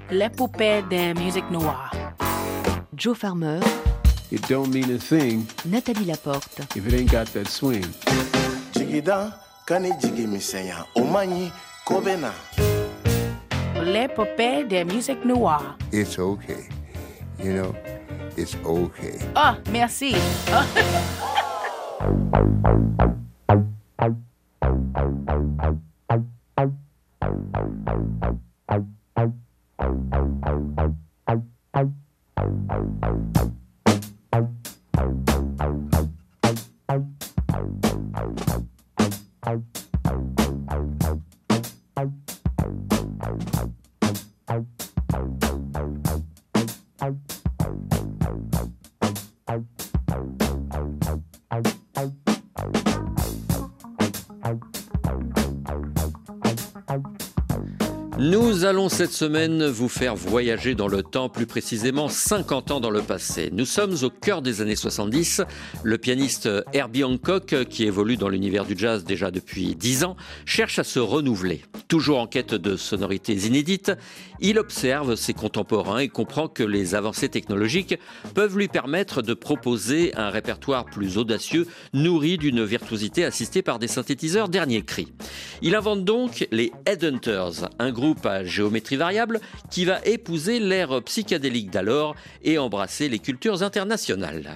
l'épopée des musiques noires. Joe Farmer, It don't mean a thing Nathalie Laporte. if it ain't got that swing. Jigida kani jigi misenya omanyi kobena. L'épopée des musiques noires. It's okay. You know, it's okay. Oh, merci. Nous allons cette semaine vous faire voyager dans le temps, plus précisément 50 ans dans le passé. Nous sommes au cœur des années 70. Le pianiste Herbie Hancock, qui évolue dans l'univers du jazz déjà depuis 10 ans, cherche à se renouveler. Toujours en quête de sonorités inédites, il observe ses contemporains et comprend que les avancées technologiques peuvent lui permettre de proposer un répertoire plus audacieux, nourri d'une virtuosité assistée par des synthétiseurs dernier cri. Il invente donc les Headhunters, un groupe à géométrie variable qui va épouser l'ère psychédélique d'alors et embrasser les cultures internationales.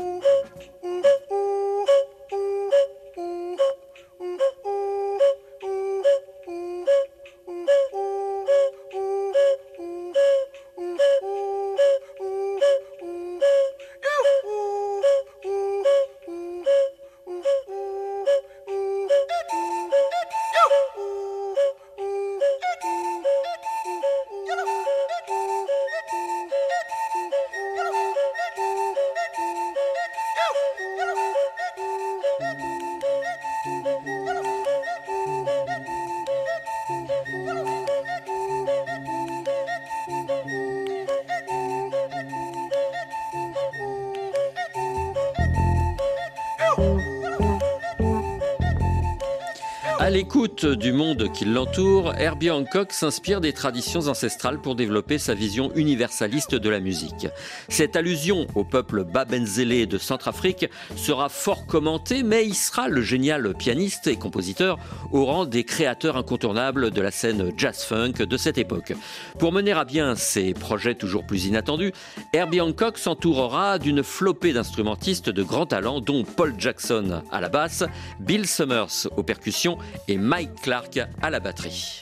À l'écoute du monde qui l'entoure, Herbie Hancock s'inspire des traditions ancestrales pour développer sa vision universaliste de la musique. Cette allusion au peuple babenzélé de Centrafrique sera fort commentée, mais il sera le génial pianiste et compositeur au rang des créateurs incontournables de la scène jazz-funk de cette époque. Pour mener à bien ses projets toujours plus inattendus, Herbie Hancock s'entourera d'une flopée d'instrumentistes de grand talent, dont Paul Jackson à la basse, Bill Summers aux percussions et Mike Clark à la batterie.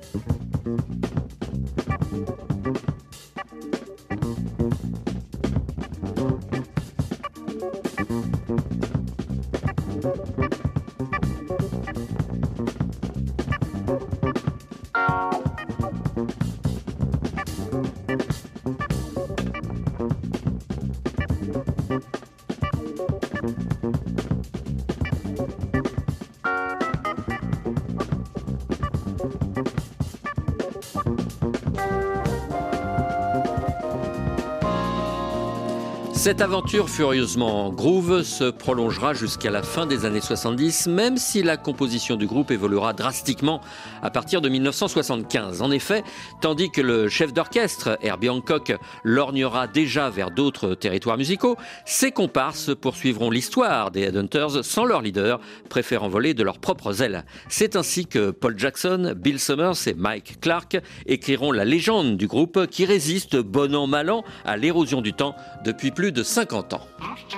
Cette aventure furieusement groove se prolongera jusqu'à la fin des années 70, même si la composition du groupe évoluera drastiquement à partir de 1975. En effet, tandis que le chef d'orchestre, Herbie Hancock, lorgnera déjà vers d'autres territoires musicaux, ses comparses poursuivront l'histoire des Headhunters sans leur leader, préférant voler de leurs propres ailes. C'est ainsi que Paul Jackson, Bill Summers et Mike Clark écriront la légende du groupe qui résiste bon an mal an à l'érosion du temps depuis plus de 50 ans.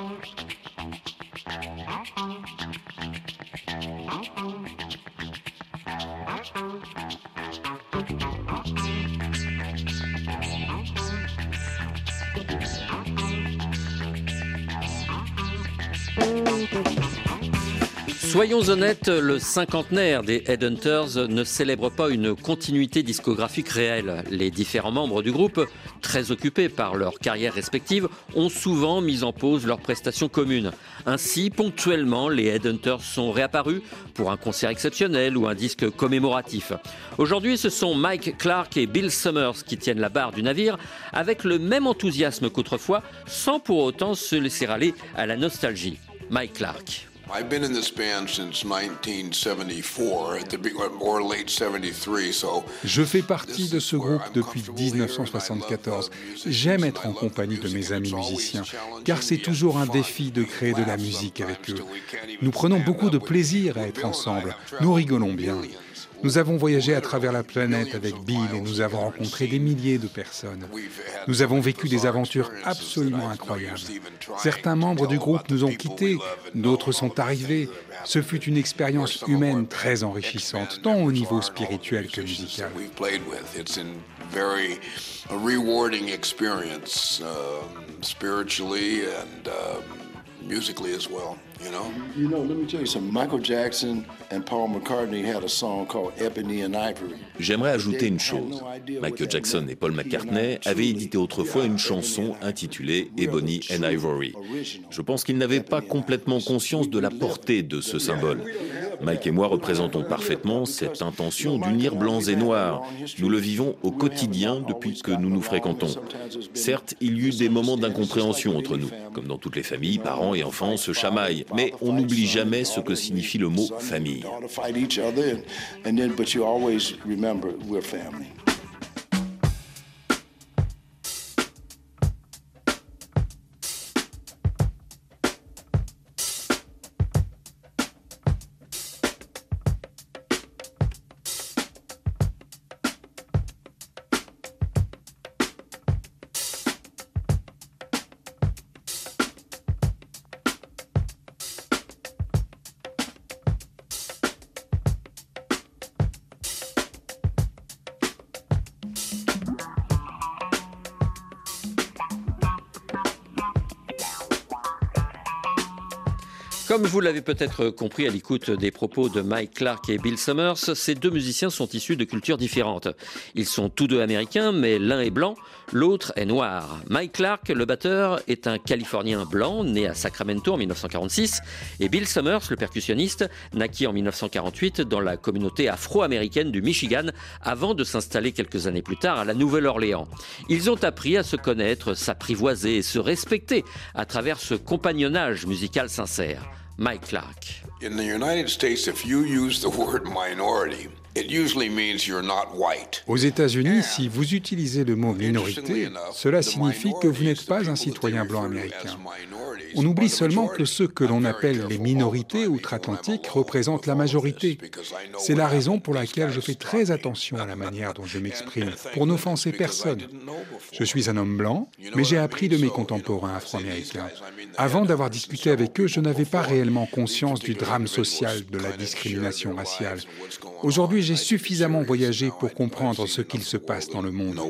Soyons honnêtes, le cinquantenaire des Headhunters ne célèbre pas une continuité discographique réelle. Les différents membres du groupe, très occupés par leurs carrières respectives, ont souvent mis en pause leurs prestations communes. Ainsi, ponctuellement, les Headhunters sont réapparus pour un concert exceptionnel ou un disque commémoratif. Aujourd'hui, ce sont Mike Clark et Bill Summers qui tiennent la barre du navire avec le même enthousiasme qu'autrefois, sans pour autant se laisser aller à la nostalgie. Mike Clark. I've been in this band since 1974, or late 73, so... Je fais partie de ce groupe depuis 1974. J'aime être en compagnie de mes amis musiciens, car c'est toujours un défi de créer de la musique avec eux. Nous prenons beaucoup de plaisir à être ensemble. Nous rigolons bien. Nous avons voyagé à travers la planète avec Bill et nous avons rencontré des milliers de personnes. Nous avons vécu des aventures absolument incroyables. Certains membres du groupe nous ont quittés, d'autres sont arrivés. Ce fut une expérience humaine très enrichissante, tant au niveau spirituel que musical. Musically as well, you know? You know, let me tell you something. Michael Jackson and Paul McCartney had a song called Ebony and Ivory. J'aimerais ajouter une chose. Michael Jackson et Paul McCartney avaient édité autrefois une chanson intitulée Ebony and Ivory. Je pense qu'ils n'avaient pas complètement conscience de la portée de ce symbole. Mike et moi représentons parfaitement cette intention d'unir blancs et noirs. Nous le vivons au quotidien depuis que nous nous fréquentons. Certes, il y eut des moments d'incompréhension entre nous, comme dans toutes les familles, parents et enfants se chamaillent, mais on n'oublie jamais ce que signifie le mot famille. Comme vous l'avez peut-être compris à l'écoute des propos de Mike Clark et Bill Summers, ces deux musiciens sont issus de cultures différentes. Ils sont tous deux américains, mais l'un est blanc, l'autre est noir. Mike Clark, le batteur, est un Californien blanc, né à Sacramento en 1946, et Bill Summers, le percussionniste, naquit en 1948 dans la communauté afro-américaine du Michigan, avant de s'installer quelques années plus tard à la Nouvelle-Orléans. Ils ont appris à se connaître, s'apprivoiser et se respecter à travers ce compagnonnage musical sincère. Mike Clark. In the United States, if you use the word minority, it usually means you're not white. Aux États-Unis, si vous utilisez le mot minorité, cela signifie que vous n'êtes pas un citoyen blanc américain. On oublie seulement que ceux que l'on appelle les minorités outre-Atlantique représentent la majorité. C'est la raison pour laquelle je fais très attention à la manière dont je m'exprime, pour n'offenser personne. Je suis un homme blanc, mais j'ai appris de mes contemporains afro-américains. Avant d'avoir discuté avec eux, je n'avais pas réellement conscience du drame social de la discrimination raciale. Aujourd'hui, j'ai suffisamment voyagé pour comprendre ce qu'il se passe dans le monde.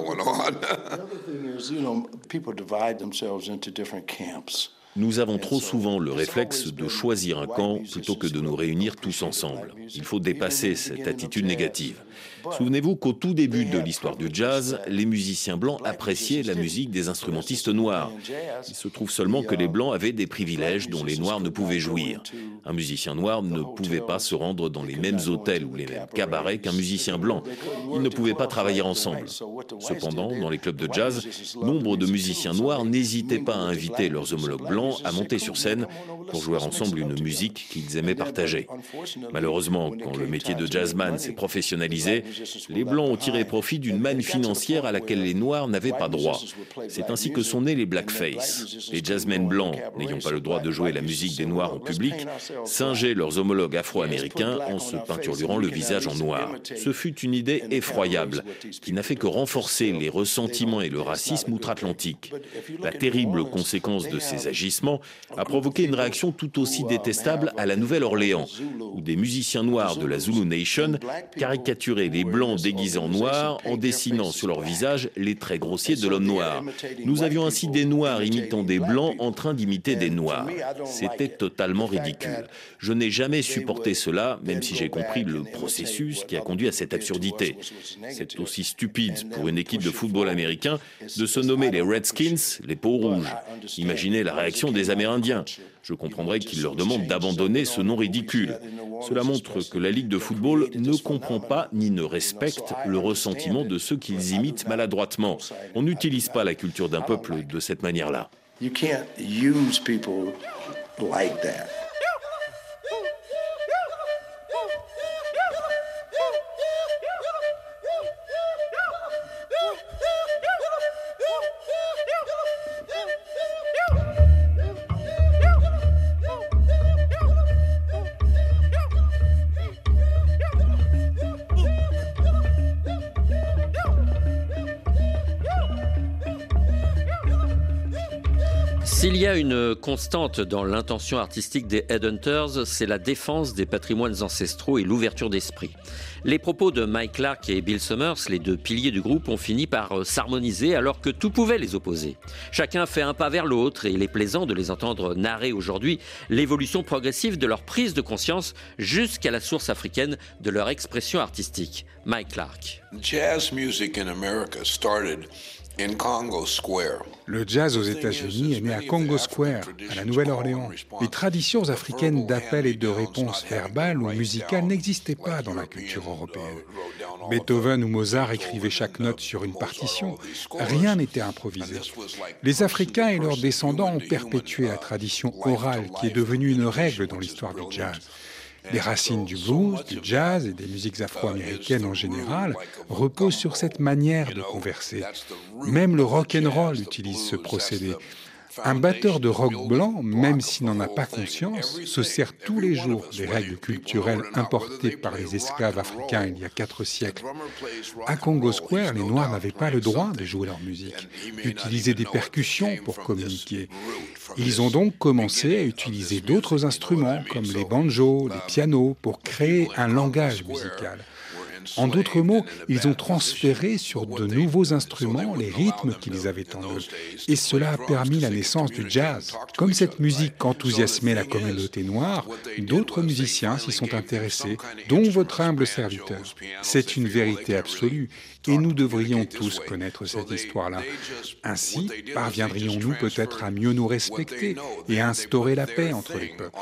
Nous avons trop souvent le réflexe de choisir un camp plutôt que de nous réunir tous ensemble. Il faut dépasser cette attitude négative. Souvenez-vous qu'au tout début de l'histoire du jazz, les musiciens blancs appréciaient la musique des instrumentistes noirs. Il se trouve seulement que les blancs avaient des privilèges dont les noirs ne pouvaient jouir. Un musicien noir ne pouvait pas se rendre dans les mêmes hôtels ou les mêmes cabarets qu'un musicien blanc. Ils ne pouvaient pas travailler ensemble. Cependant, dans les clubs de jazz, nombre de musiciens noirs n'hésitaient pas à inviter leurs homologues blancs à monter sur scène pour jouer ensemble une musique qu'ils aimaient partager. Malheureusement, quand le métier de jazzman s'est professionnalisé, les Blancs ont tiré profit d'une manne financière à laquelle les Noirs n'avaient pas droit. C'est ainsi que sont nés les blackface. Les jazzmen blancs, n'ayant pas le droit de jouer la musique des Noirs en public, singeaient leurs homologues afro-américains en se peinturlurant le visage en noir. Ce fut une idée effroyable, qui n'a fait que renforcer les ressentiments et le racisme outre-Atlantique. La terrible conséquence de ces agissements a provoqué une réaction tout aussi détestable à la Nouvelle-Orléans, où des musiciens noirs de la Zulu Nation caricaturaient les Blancs déguisés en noirs en dessinant sur leur visage les traits grossiers de l'homme noir. Nous avions ainsi des Noirs imitant des Blancs en train d'imiter des Noirs. C'était totalement ridicule. Je n'ai jamais supporté cela, même si j'ai compris le processus qui a conduit à cette absurdité. C'est aussi stupide pour une équipe de football américain de se nommer les Redskins, les peaux rouges. Imaginez la réaction des Amérindiens. Je comprendrais qu'ils leur demandent d'abandonner ce nom ridicule. Cela montre que la Ligue de football ne comprend pas ni ne respecte le ressentiment de ceux qu'ils imitent maladroitement. On n'utilise pas la culture d'un peuple de cette manière-là. You can't use people like that. S'il y a une constante dans l'intention artistique des Headhunters, c'est la défense des patrimoines ancestraux et l'ouverture d'esprit. Les propos de Mike Clark et Bill Summers, les deux piliers du groupe, ont fini par s'harmoniser alors que tout pouvait les opposer. Chacun fait un pas vers l'autre et il est plaisant de les entendre narrer aujourd'hui l'évolution progressive de leur prise de conscience jusqu'à la source africaine de leur expression artistique. Mike Clark. Jazz music in America started in Congo Square. Le jazz aux États-Unis est né à Congo Square, à la Nouvelle-Orléans. Les traditions africaines d'appel et de réponse verbale ou musicale n'existaient pas dans la culture européenne. Beethoven ou Mozart écrivaient chaque note sur une partition. Rien n'était improvisé. Les Africains et leurs descendants ont perpétué la tradition orale qui est devenue une règle dans l'histoire du jazz. Les racines du blues, du jazz et des musiques afro-américaines en général reposent sur cette manière de converser. Même le rock and roll utilise ce procédé. Un batteur de rock blanc, même s'il n'en a pas conscience, se sert tous les jours des règles culturelles importées par les esclaves africains il y a 4 siècles. À Congo Square, les Noirs n'avaient pas le droit de jouer leur musique, d'utiliser des percussions pour communiquer. Ils ont donc commencé à utiliser d'autres instruments comme les banjos, les pianos, pour créer un langage musical. En d'autres mots, ils ont transféré sur de nouveaux instruments les rythmes qu'ils avaient en eux. Et cela a permis la naissance du jazz. Comme cette musique enthousiasmait la communauté noire, d'autres musiciens s'y sont intéressés, dont votre humble serviteur. C'est une vérité absolue, et nous devrions tous connaître cette histoire-là. Ainsi, parviendrions-nous peut-être à mieux nous respecter et à instaurer la paix entre les peuples.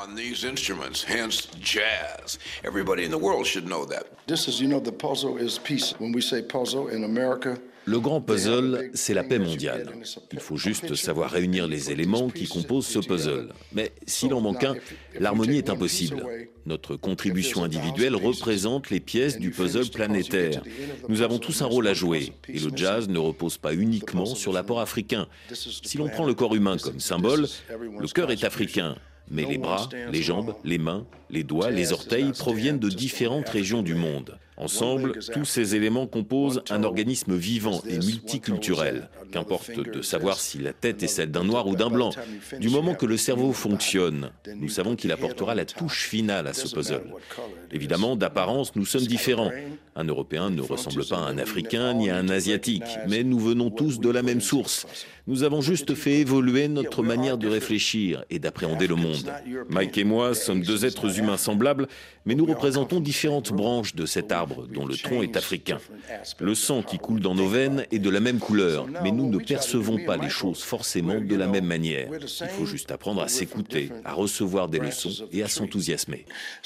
Le grand puzzle, c'est la paix mondiale. Il faut juste savoir réunir les éléments qui composent ce puzzle. Mais s'il en manque un, l'harmonie est impossible. Notre contribution individuelle représente les pièces du puzzle planétaire. Nous avons tous un rôle à jouer, et le jazz ne repose pas uniquement sur l'apport africain. Si l'on prend le corps humain comme symbole, le cœur est africain. Mais les bras, les jambes, les mains, les doigts, les orteils proviennent de différentes régions du monde. Ensemble, tous ces éléments composent un organisme vivant et multiculturel. Qu'importe de savoir si la tête est celle d'un noir ou d'un blanc. Du moment que le cerveau fonctionne, nous savons qu'il apportera la touche finale à ce puzzle. Évidemment, d'apparence, nous sommes différents. Un Européen ne ressemble pas à un Africain ni à un Asiatique, mais nous venons tous de la même source. Nous avons juste fait évoluer notre manière de réfléchir et d'appréhender le monde. Mike et moi sommes 2 êtres humains semblables, mais nous représentons différentes branches de cet arbre dont le tronc est africain. Le sang qui coule dans nos veines est de la même couleur, mais nous ne percevons pas les choses forcément de la même manière. Il faut juste apprendre à s'écouter, à recevoir des leçons et à s'enthousiasmer.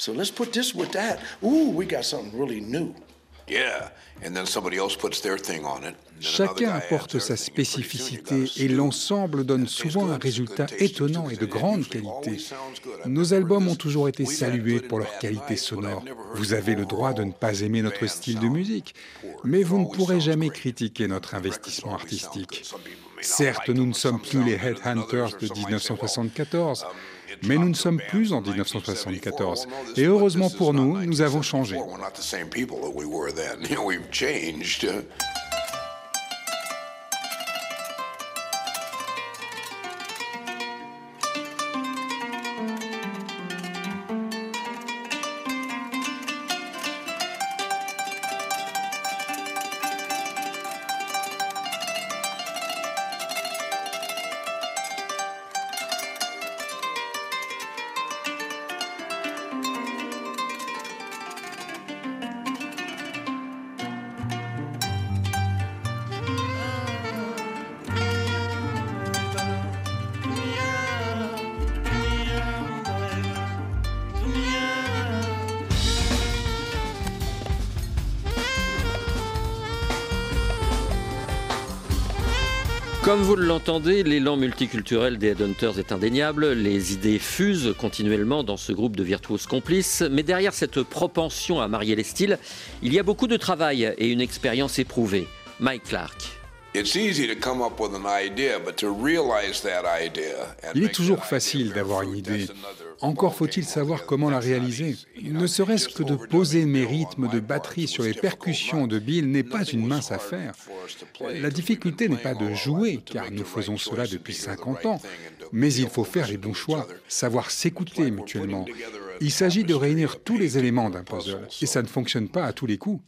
Chacun apporte sa spécificité et l'ensemble donne souvent un résultat étonnant et de grande qualité. Nos albums ont toujours été salués pour leur qualité sonore. Vous avez le droit de ne pas aimer notre style de musique, mais vous ne pourrez jamais critiquer notre investissement artistique. Certes, nous ne sommes plus les Headhunters de 1974, mais nous ne sommes plus en 1974. Et heureusement pour nous, nous avons changé. Comme vous l'entendez, l'élan multiculturel des Headhunters est indéniable. Les idées fusent continuellement dans ce groupe de virtuoses complices. Mais derrière cette propension à marier les styles, il y a beaucoup de travail et une expérience éprouvée. Mike Clark. Il est toujours facile d'avoir une idée. Encore faut-il savoir comment la réaliser. Ne serait-ce que de poser mes rythmes de batterie sur les percussions de Bill n'est pas une mince affaire. La difficulté n'est pas de jouer, car nous faisons cela depuis 50 ans, mais il faut faire les bons choix, savoir s'écouter mutuellement. Il s'agit de réunir tous les éléments d'un puzzle, et ça ne fonctionne pas à tous les coups.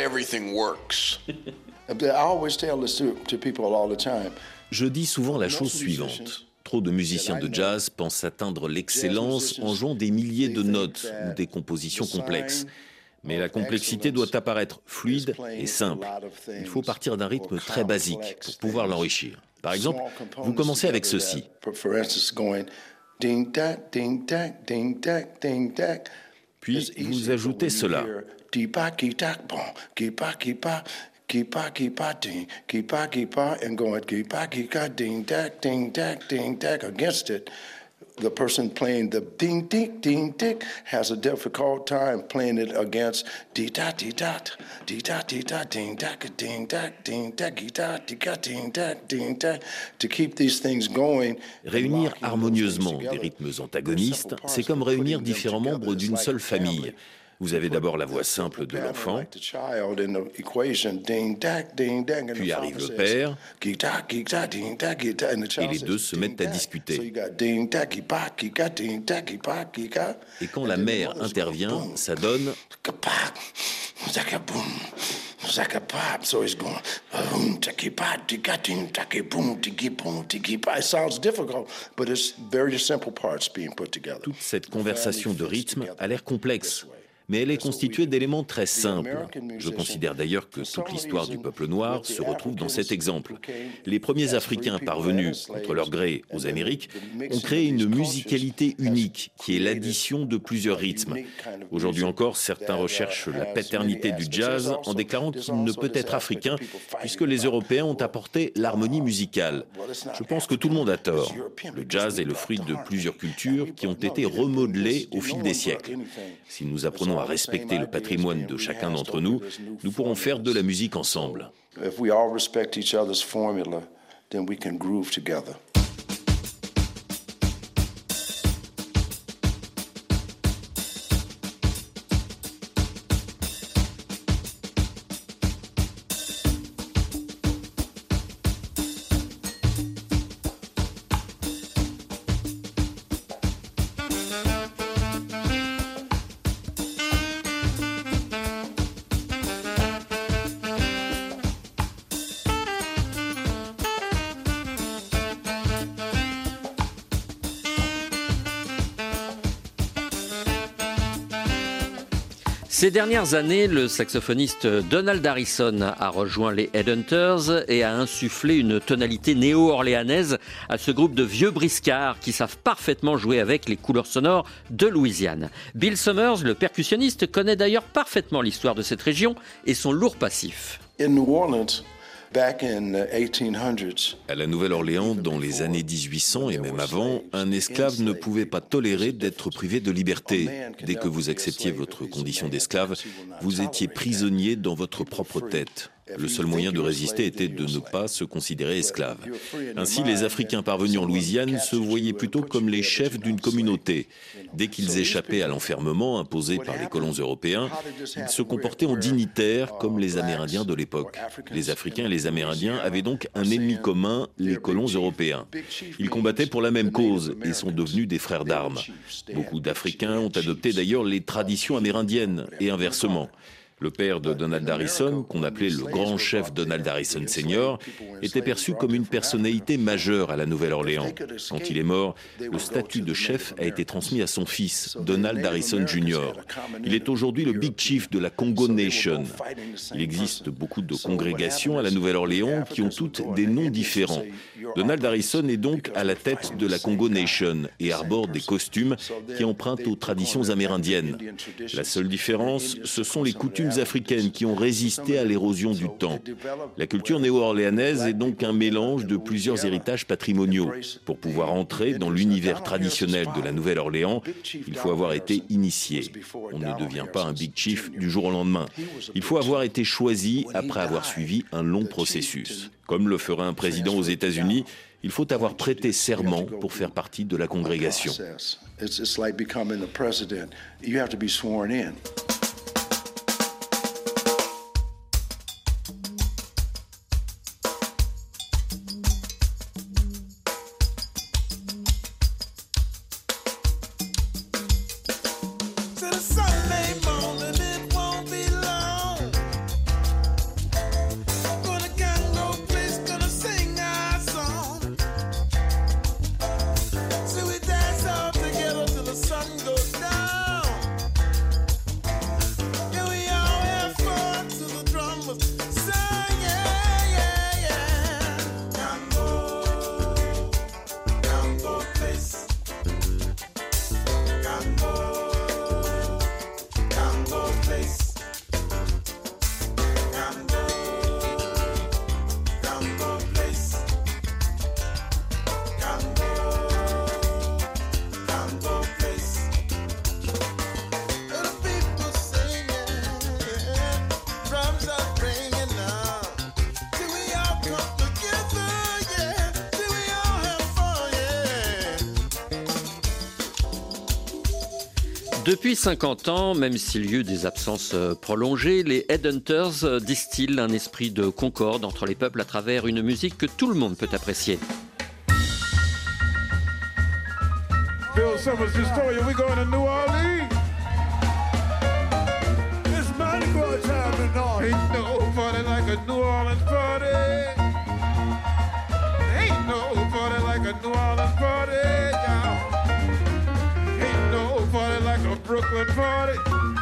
Je dis souvent la chose suivante. Trop de musiciens de jazz pensent atteindre l'excellence en jouant des milliers de notes ou des compositions complexes. Mais la complexité doit apparaître fluide et simple. Il faut partir d'un rythme très basique pour pouvoir l'enrichir. Par exemple, vous commencez avec ceci. Puis vous ajoutez cela. And going ding tack against it. The person playing the ding tick has a difficult time playing it against ding tack ding tack ding tack ding tack ding tack to keep these things going. Réunir harmonieusement des rythmes antagonistes, c'est comme réunir différents membres d'une seule famille. Vous avez d'abord la voix simple de l'enfant, puis arrive le père, et les deux se mettent à discuter. Et quand la mère intervient, ça donne... Toute cette conversation de rythme a l'air complexe, mais elle est constituée d'éléments très simples. Je considère d'ailleurs que toute l'histoire du peuple noir se retrouve dans cet exemple. Les premiers Africains parvenus, contre leur gré, aux Amériques, ont créé une musicalité unique, qui est l'addition de plusieurs rythmes. Aujourd'hui encore, certains recherchent la paternité du jazz en déclarant qu'il ne peut être africain, puisque les Européens ont apporté l'harmonie musicale. Je pense que tout le monde a tort. Le jazz est le fruit de plusieurs cultures qui ont été remodelées au fil des siècles. Si nous apprenons à respecter le patrimoine de chacun d'entre nous, nous pourrons faire de la musique ensemble. If we all respect each other's formula, then we can groove together. Ces dernières années, le saxophoniste Donald Harrison a rejoint les Headhunters et a insufflé une tonalité néo-orléanaise à ce groupe de vieux briscards qui savent parfaitement jouer avec les couleurs sonores de Louisiane. Bill Summers, le percussionniste, connaît d'ailleurs parfaitement l'histoire de cette région et son lourd passif. In New Orleans, back in the 1800s, à la Nouvelle-Orléans, dans les années 1800 et même avant, un esclave ne pouvait pas tolérer d'être privé de liberté. Dès que vous acceptiez votre condition d'esclave, vous étiez prisonnier dans votre propre tête. Le seul moyen de résister était de ne pas se considérer esclave. Ainsi, les Africains parvenus en Louisiane se voyaient plutôt comme les chefs d'une communauté. Dès qu'ils échappaient à l'enfermement imposé par les colons européens, ils se comportaient en dignitaires comme les Amérindiens de l'époque. Les Africains et les Amérindiens avaient donc un ennemi commun, les colons européens. Ils combattaient pour la même cause et sont devenus des frères d'armes. Beaucoup d'Africains ont adopté d'ailleurs les traditions amérindiennes et inversement. Le père de Donald Harrison, qu'on appelait le grand chef Donald Harrison Sr., était perçu comme une personnalité majeure à la Nouvelle-Orléans. Quand il est mort, le statut de chef a été transmis à son fils, Donald Harrison Jr. Il est aujourd'hui le Big Chief de la Congo Nation. Il existe beaucoup de congrégations à la Nouvelle-Orléans qui ont toutes des noms différents. Donald Harrison est donc à la tête de la Congo Nation et arbore des costumes qui empruntent aux traditions amérindiennes. La seule différence, ce sont les coutumes coutumes africaines qui ont résisté à l'érosion du temps. La culture néo-orléanaise est donc un mélange de plusieurs héritages patrimoniaux. Pour pouvoir entrer dans l'univers traditionnel de la Nouvelle-Orléans, il faut avoir été initié. On ne devient pas un Big Chief du jour au lendemain. Il faut avoir été choisi après avoir suivi un long processus. Comme le ferait un président aux États-Unis, il faut avoir prêté serment pour faire partie de la congrégation. It's like becoming the president. You have to be sworn in. Depuis 50 ans, même s'il y a eu des absences prolongées, les Headhunters distillent un esprit de concorde entre les peuples à travers une musique que tout le monde peut apprécier. Bill Summers historian, we going to New Orleans. It's Mardi Gras time and all. Ain't no party like a New Orleans party. Ain't no party like a New Orleans party, y'all. Ain't no party like a Brooklyn party.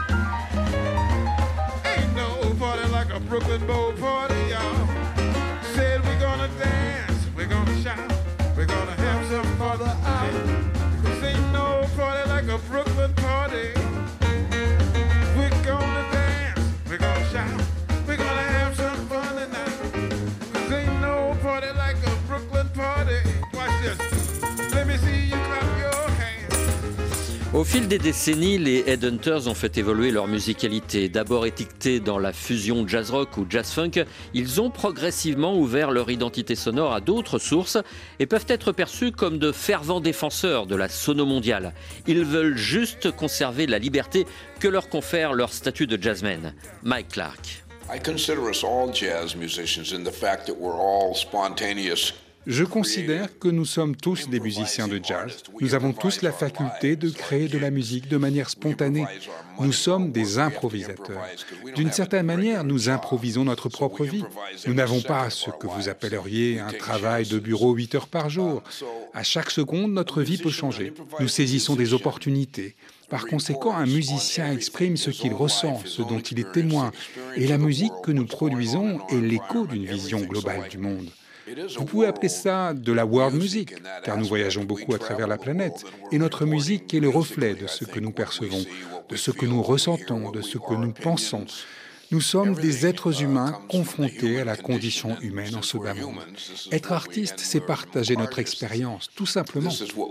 Ain't no party like a Brooklyn Bowl party, y'all. Said we're gonna dance, we're gonna shout, we're gonna have some for the hour. Ain't no party like a Brooklyn party. We're gonna dance, we're gonna shout, we're gonna have some fun tonight. 'Cause ain't no party like a Brooklyn party. Watch this, let me see you clap your hands. Au fil des décennies, les Headhunters ont fait évoluer leur musicalité. D'abord étiquetés dans la fusion jazz-rock ou jazz-funk, ils ont progressivement ouvert leur identité sonore à d'autres sources et peuvent être perçus comme de fervents défenseurs de la sono mondiale. Ils veulent juste conserver la liberté que leur confère leur statut de jazzman. Mike Clark. I consider us all jazz musicians in the fact that we're all spontaneous. Je considère que nous sommes tous des musiciens de jazz. Nous avons tous la faculté de créer de la musique de manière spontanée. Nous sommes des improvisateurs. D'une certaine manière, nous improvisons notre propre vie. Nous n'avons pas ce que vous appelleriez un travail de bureau 8 heures par jour. À chaque seconde, notre vie peut changer. Nous saisissons des opportunités. Par conséquent, un musicien exprime ce qu'il ressent, ce dont il est témoin. Et la musique que nous produisons est l'écho d'une vision globale du monde. Vous pouvez appeler ça de la world music, car nous voyageons beaucoup à travers la planète, et notre musique est le reflet de ce que nous percevons, de ce que nous ressentons, de ce que nous pensons. Nous sommes des êtres humains confrontés à la condition humaine en ce bas monde. Être artiste, c'est partager notre expérience, tout simplement.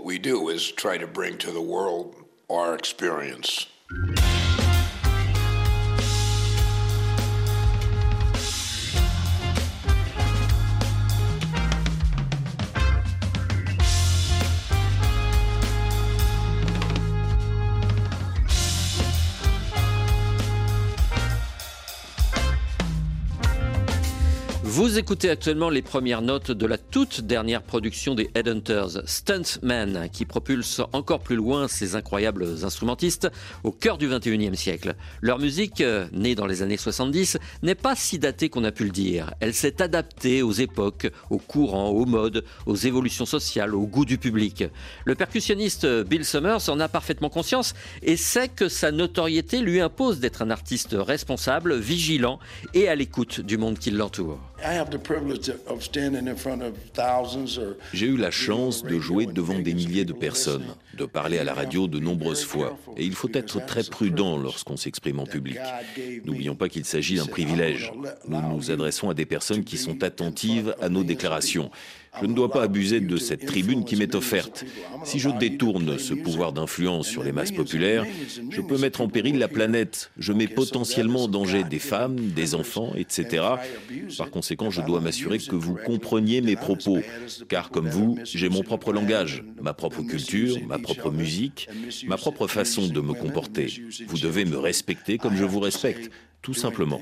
Vous écoutez actuellement les premières notes de la toute dernière production des Headhunters, Stuntman, qui propulse encore plus loin ces incroyables instrumentistes au cœur du XXIe siècle. Leur musique, née dans les années 70, n'est pas si datée qu'on a pu le dire. Elle s'est adaptée aux époques, aux courants, aux modes, aux évolutions sociales, au goût du public. Le percussionniste Bill Summers en a parfaitement conscience et sait que sa notoriété lui impose d'être un artiste responsable, vigilant et à l'écoute du monde qui l'entoure. J'ai eu la chance de jouer devant des milliers de personnes, de parler à la radio de nombreuses fois. Et il faut être très prudent lorsqu'on s'exprime en public. N'oublions pas qu'il s'agit d'un privilège. Nous nous adressons à des personnes qui sont attentives à nos déclarations. Je ne dois pas abuser de cette tribune qui m'est offerte. Si je détourne ce pouvoir d'influence sur les masses populaires, je peux mettre en péril la planète. Je mets potentiellement en danger des femmes, des enfants, etc. Par conséquent, je dois m'assurer que vous compreniez mes propos. Car comme vous, j'ai mon propre langage, ma propre culture, ma propre musique, ma propre façon de me comporter. Vous devez me respecter comme je vous respecte, tout simplement.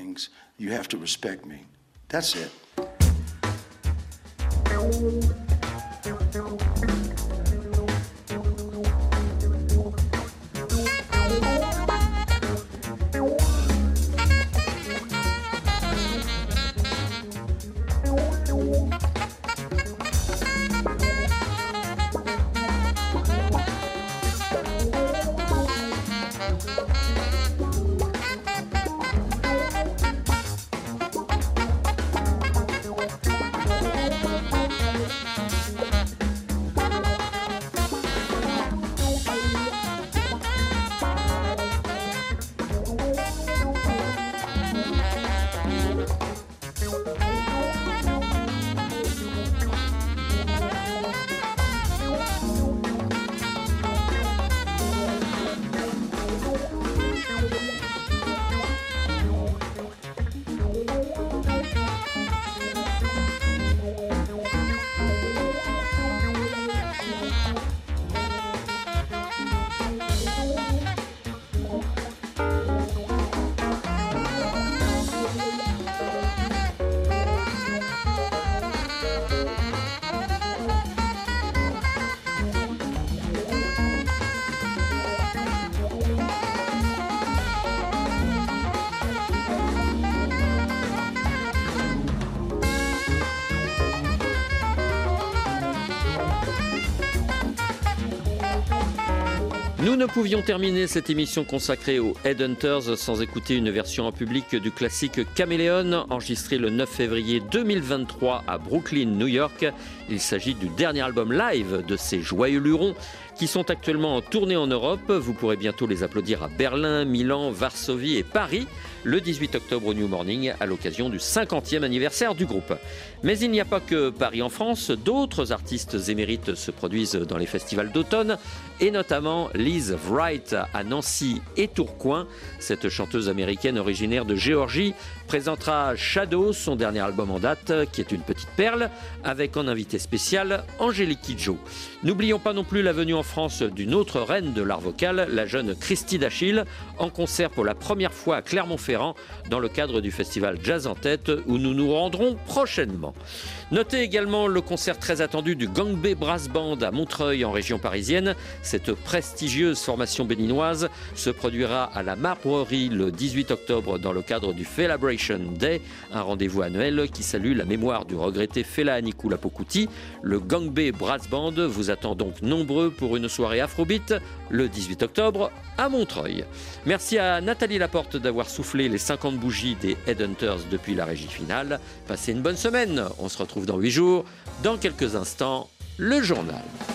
Nous ne pouvions terminer cette émission consacrée aux Headhunters sans écouter une version en public du classique Caméléon, enregistré le 9 février 2023 à Brooklyn, New York. Il s'agit du dernier album live de ces joyeux lurons qui sont actuellement en tournée en Europe. Vous pourrez bientôt les applaudir à Berlin, Milan, Varsovie et Paris le 18 octobre au New Morning à l'occasion du 50e anniversaire du groupe. Mais il n'y a pas que Paris en France, d'autres artistes émérites se produisent dans les festivals d'automne et notamment Liz Wright à Nancy et Tourcoing. Cette chanteuse américaine originaire de Géorgie présentera Shadow, son dernier album en date, qui est une petite perle, avec en invité spécial Angélique Kidjo. N'oublions pas non plus la venue en France d'une autre reine de l'art vocal, la jeune Christy Dachille, en concert pour la première fois à Clermont-Ferrand dans le cadre du festival Jazz en Tête où nous nous rendrons prochainement. Notez également le concert très attendu du Gang B Brass Band à Montreuil en région parisienne. Cette prestigieuse formation béninoise se produira à la Marbrerie le 18 octobre dans le cadre du Felabration Day, un rendez-vous annuel qui salue la mémoire du regretté Fela Anikula Pokuti. Le Gang B Brass Band vous attend donc nombreux pour une soirée Afrobeat le 18 octobre à Montreuil. Merci à Nathalie Laporte d'avoir soufflé les 50 bougies des Headhunters depuis la régie finale. Passez une bonne semaine, on se retrouve dans 8 jours. Dans quelques instants, le journal.